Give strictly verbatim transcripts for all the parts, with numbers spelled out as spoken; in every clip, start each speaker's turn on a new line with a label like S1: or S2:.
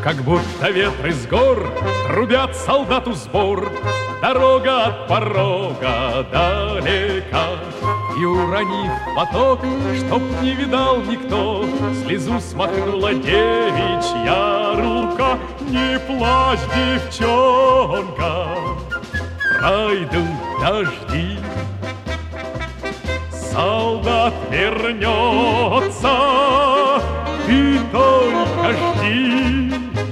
S1: Как будто ветры с гор трубят солдату сбор. Дорога от порога далека. И, уронив поток, чтоб не видал никто, слезу смахнула девичья рука. Не плачь, девчонка, пройдут дожди, солдат вернется, ты только жди.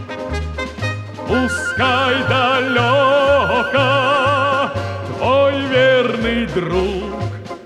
S1: Пускай далеко твой верный друг,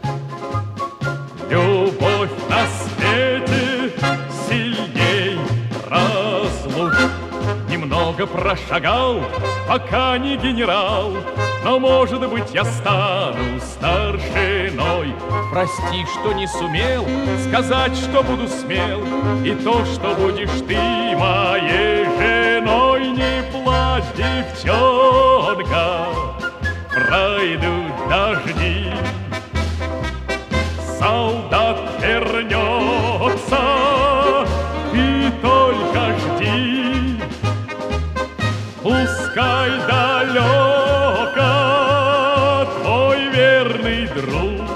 S1: любовь на свете сильней разлук. Немного прошагал, пока не генерал, но, может быть, я стану старшиной. Прости, что не сумел сказать, что буду смел, и то, что будешь ты моей женой. Не плачь, девчонка, пройдут дожди, солдат вернется, ты только жди. Пускай далеко твой верный друг,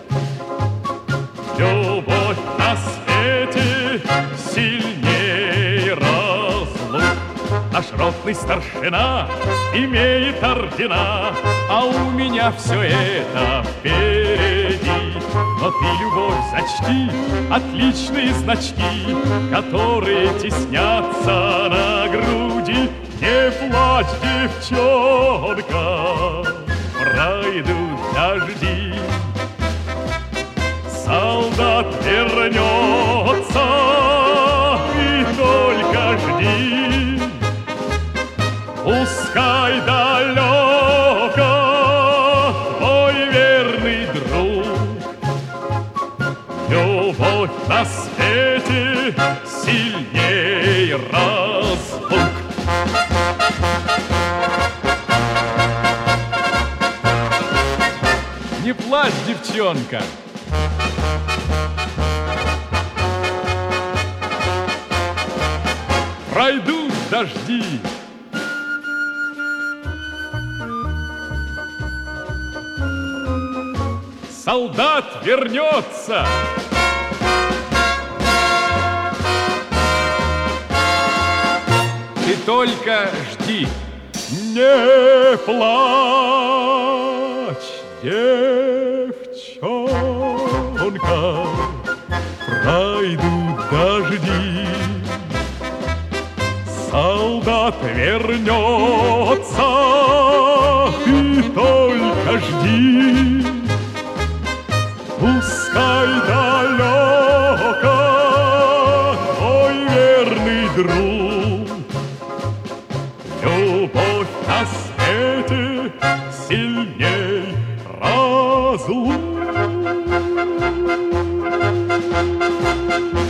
S1: любовь на свете сильней разлук. Наш ротный старшина имеет ордена, а у меня все это впереди. Но ты, любовь, зачти отличные значки, которые теснятся на груди. Не плачь, девчонка, пройдут дожди, солдат вернется, и только жди. Пускай далеко твой верный друг, любовь на свете сильней разлук. Не плачь, девчонка, пройдут дожди. Солдат вернется. Ты только жди. Не плачь, девчонка, пройдут дожди, солдат вернется, ты только жди. Пускай далеко твой верный друг, любовь на свете сильней разлук.